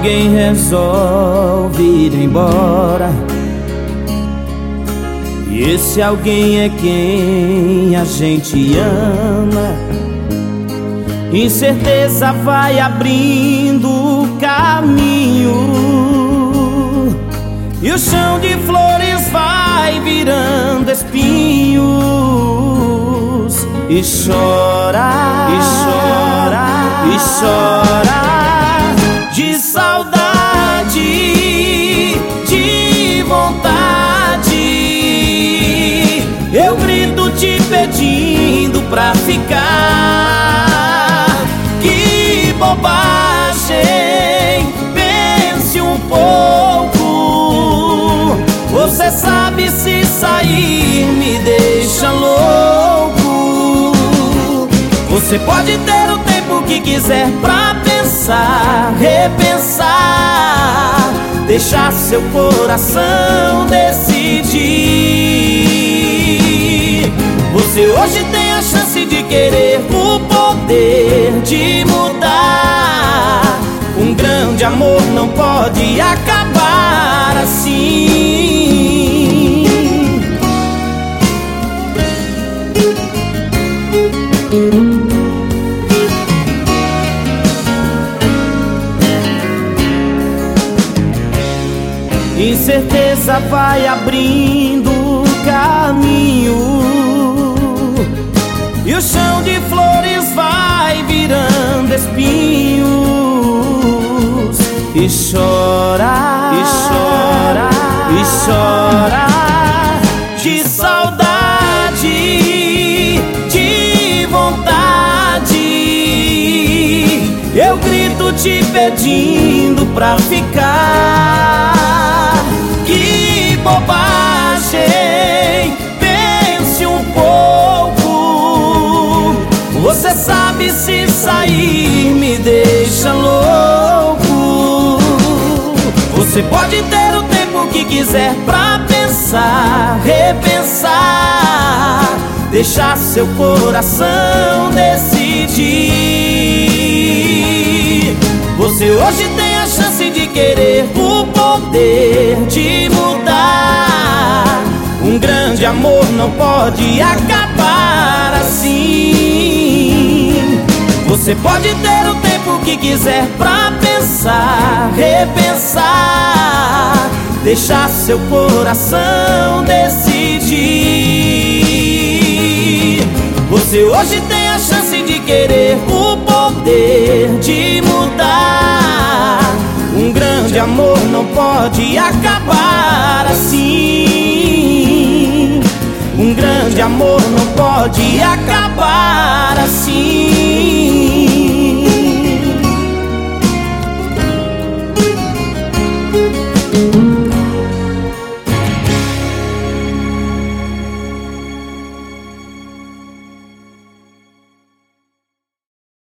alguém resolve ir embora, e esse alguém é quem a gente ama. Incerteza vai abrindo caminho, e o chão de flores vai virando espinhos. E chora, e chora, e chora de saudade, de vontade. Eu grito te pedindo pra ficar. Que bobagem, pense um pouco. Você sabe, se sair me deixa louco. Você pode ter o tempo que quiser pra pensar, repensar, deixar seu coração decidir. Você hoje tem a chance de querer, o poder de mudar. Um grande amor não pode acabar assim. Incerteza vai abrindo caminho, e o chão de flores vai virando espinhos. E chora, e chora, e chora de saudade, de vontade. Eu grito te pedindo pra ficar. Que bobagem, pense um pouco. Você sabe, se sair me deixa louco. Você pode ter o tempo que quiser pra pensar, repensar, deixar seu coração decidir. Você hoje tem a chance de querer, o poder de mudar. Um grande amor não pode acabar assim. Você pode ter o tempo que quiser pra pensar, repensar, deixar seu coração decidir. Você hoje tem a chance de querer, o poder de mudar. Um grande amor não pode acabar assim. Um grande amor não pode acabar assim.